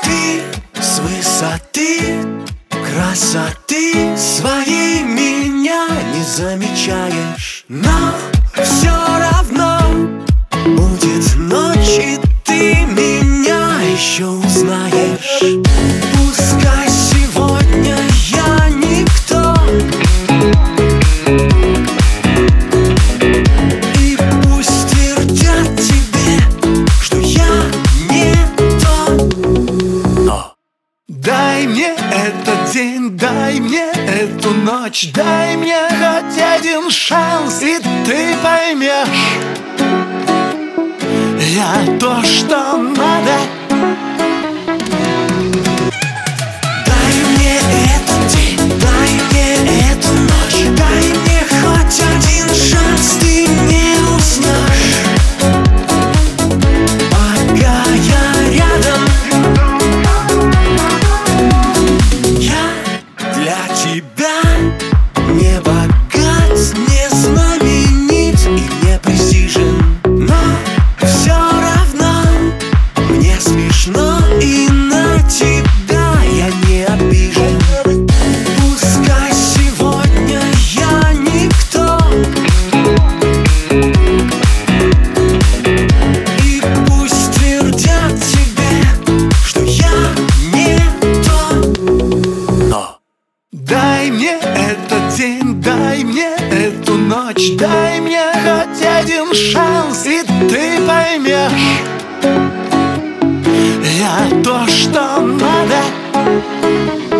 Ты с высоты красоты своей меня не замечаешь, но все равно будет ночь, и ты меня еще узнаешь. Пускай сегодня я никто, и пусть твердят тебе, что я не то, но дай мне этот день, дай мне эту ночь, дай мне хоть один шанс, и ты поймешь, я то, что надо. Дай мне этот день, дай мне эту ночь, дай мне хоть один шанс, ты не уснешь, пока я рядом. Я для тебя не богат, не знаменит и не престижен, но все равно мне смешно, и на тебя я не обижен. Пускай сегодня я никто, и пусть твердят тебе, что я не то, но дай мне этот день, дай мне эту ночь, дай мне хоть один шанс, и ты поймешь, я то, что надо.